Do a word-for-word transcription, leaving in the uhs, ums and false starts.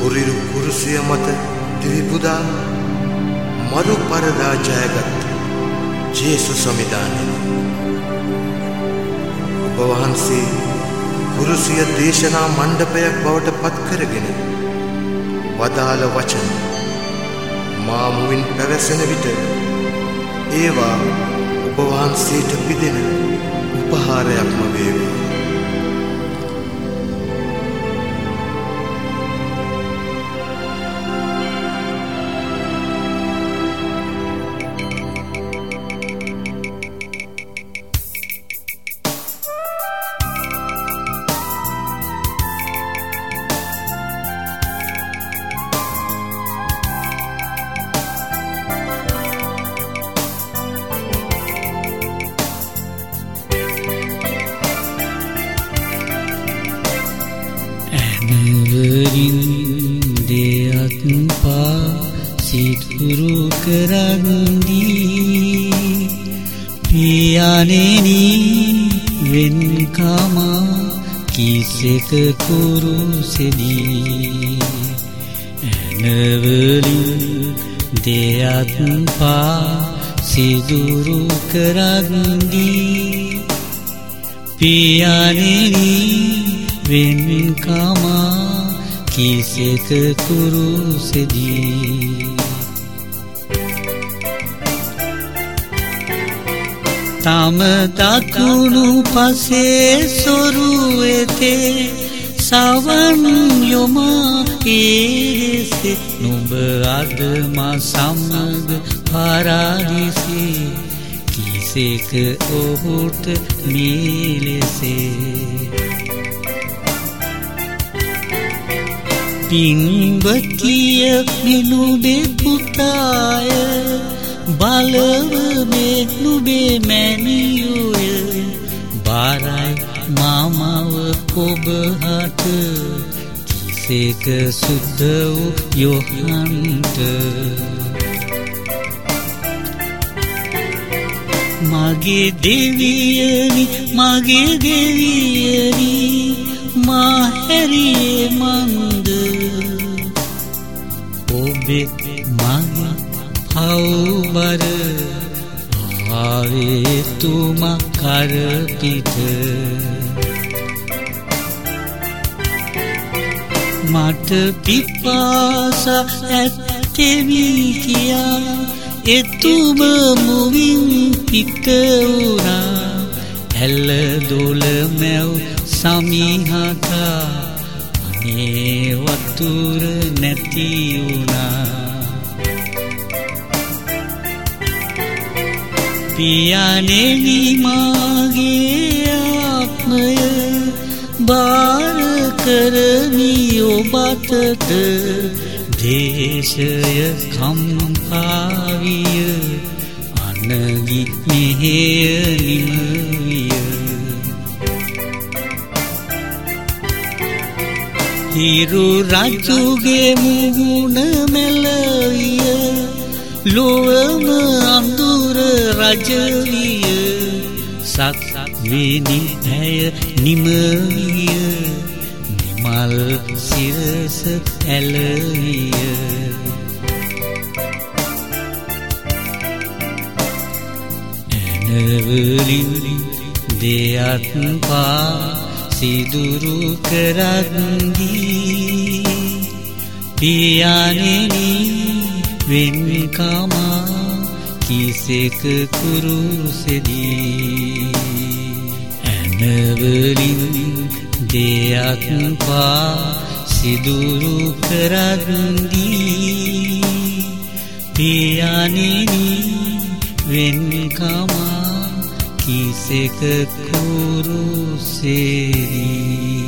කුරිරු කුරුසිය මත දිවිපුදා මරු පරදා ජයගත් ජේසු සමිදානය. ඔබ වහන්සේ කුරුසිය දේශනා මණ්ඩපයක් බවට පත් කරගෙන වදාළ වචන මා මුවින් පැවසෙන විට ඒවා ඔබ වහන්සේට පිදෙන උපහාරයක්ම වේවා. දෙයක් පා සිතුරු කරන්දී පියාණෙනි වෙන්කමා කිසෙක කුරුසෙදී ඇනවලින් දෙයක් පා සිතුරු කරන්දී පියාණෙනි වෙන්කමා කිසෙක කුරුසෙදී තම දකුණු පසේ සොරු වෙතේ සවන් යොමා ඒසෙ නුඹ අද මා සමග පාරාදීසේ කිසෙක ඔහුට මිලෙසේ පින්වතිය මෙනුබේ පුතාය බලව මෙනුබේ මැනියෝය බාරයි මාමව ඔබහට කිසෙක සුද්ධ වූ යොහන්ට මගේ දෙවියනි මගේ දෙවියනි මා හැරියේ මන්ද ඔබෙත් මගේ පව්බර ආවේ තුමා කරපිට මට පිපාස ඇත්තෙමි කියා එතුම මුවින් පිට වුණා ඇල්ල දොල මැව් සමිහතා අනේ වතුර නැති වුණා පියාණෙනි මාගේ ආත්මය බාර කරමි ඔබට දේශය කම්පාවිය අනගි මෙහෙය නිමවිය හිරු රජුගේ මුහුණ මෙලවිය ලොවම අඳුර රජවිය සත් වෙනි පැය නිමවිය නිමල් සිරස ඇලවිය ඇනවලින් දෙයක් පා සිදුරු කරන්දී පියාණෙනි වෙන්කමා කිසෙක කුරුසෙදී ඇනවලින් දෙයක් පා සිදුරු කරන්දී පියාණෙනි වෙන්කමා කිසෙක කුරුසෙදී